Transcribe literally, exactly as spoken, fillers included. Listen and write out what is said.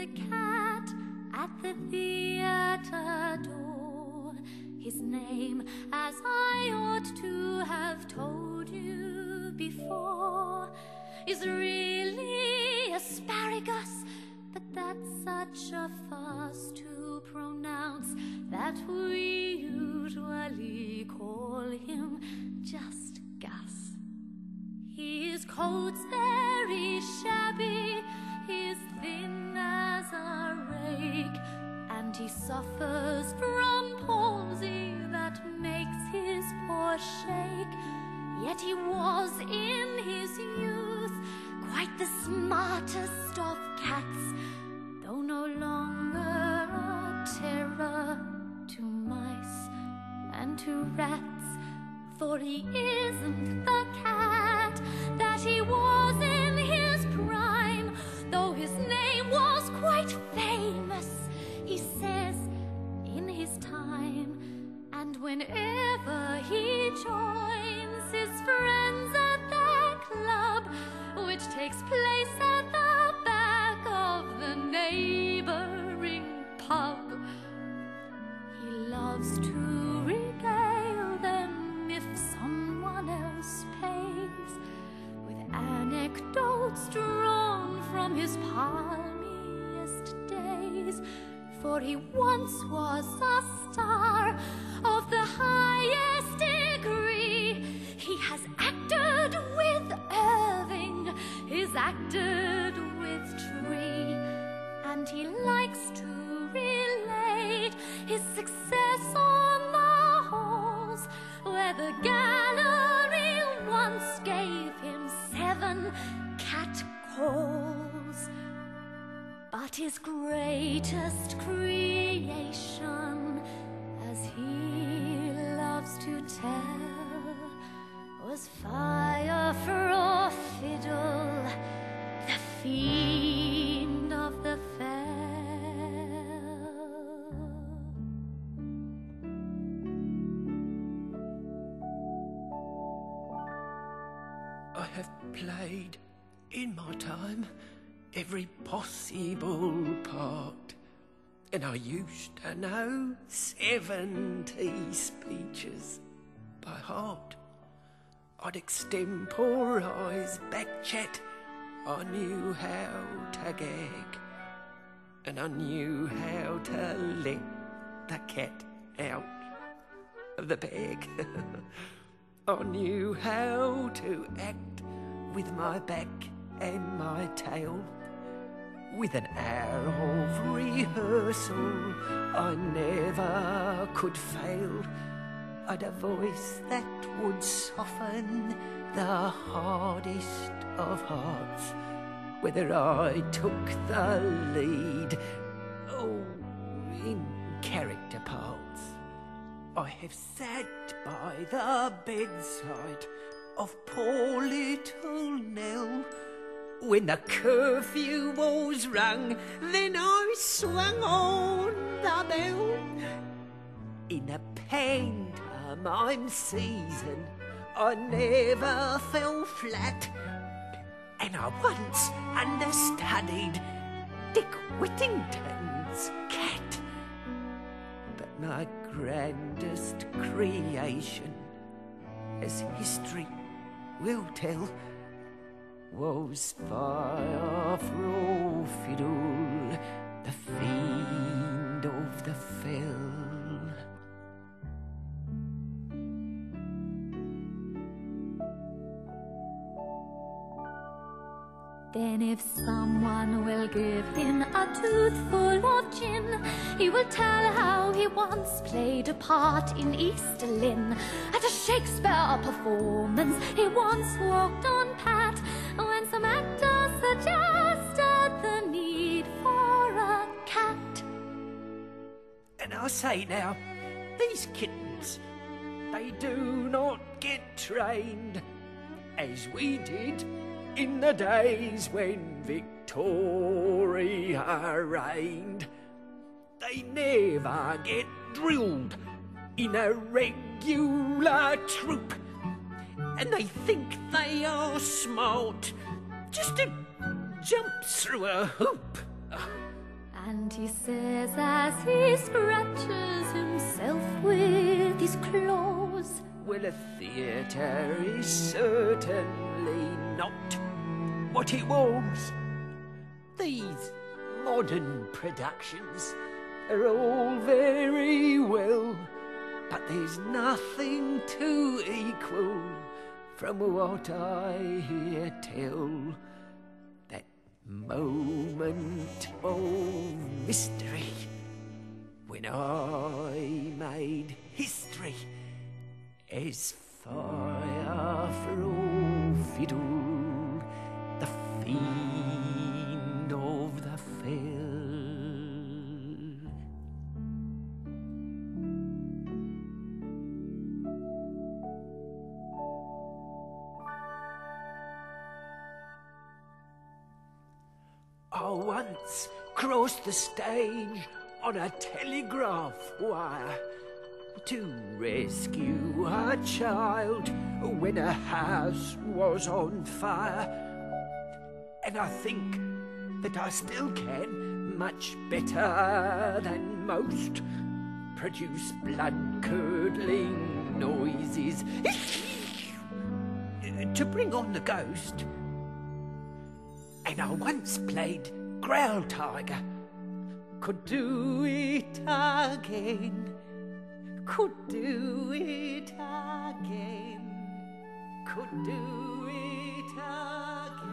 the cat at the theatre door. His name, as I ought to have told you before, is really Asparagus, but that's such a fuss to pronounce that we usually call him just Gus. His coat's very shabby, he's thin as a rake, and he suffers from palsy that makes his paw shake. Yet he was in his youth quite the smartest of cats, though no longer a terror to mice and to rats. For he isn't the cat that he was in his prime, though his name was quite famous, he says, in his time. And whenever he joins his friends at their club, which takes place at the back of the neighboring pub, he loves to regale them, if someone else pays, with anecdotes drawn from his palmiest days. For he once was a star of the highest degree. He has acted with Irving, he's acted with Tree, and he likes to relate his success on the halls, where the gallery once gave him seven cat calls. But his greatest creation, as he loves to tell, was Fire for a Fiddle, the fiend of the fell. I have played in my time every possible part, and I used to know seventy speeches by heart. I'd extemporise backchat, I knew how to gag, and I knew how to let the cat out of the bag. I knew how to act with my back and my tail. With an hour of rehearsal, I never could fail. I'd a voice that would soften the hardest of hearts, whether I took the lead or in character parts. I have sat by the bedside of poor little Nell. When the curfew was rung, then I swung on the bell. In a pantomime season, I never fell flat, and I once understudied Dick Whittington's cat. But my grandest creation, as history will tell, was Fire for a Fiddle, the fiend of the fell. Then if someone will give him a toothful of gin, he will tell how he once played a part in East Lynne. At a Shakespeare performance he once walked on Pat, when some actor suggested the need for a cat. And I say now, these kittens, they do not get trained as we did in the days when Victoria reigned. They never get drilled in a regular troop, and they think they are smart just to jump through a hoop. And he says as he scratches himself with his claws, well, a theatre is certainly not what it was. These modern productions are all very well, but there's nothing to equal from what I hear tell. That moment of mystery when I made history as fire for all fiddle, the fiend of the fell. I once crossed the stage on a telegraph wire to rescue a child when a house was on fire. And I think that I still can, much better than most, produce blood-curdling noises to bring on the ghost. And I once played Growl Tiger. Could do it again. Could do it again. Could do it again.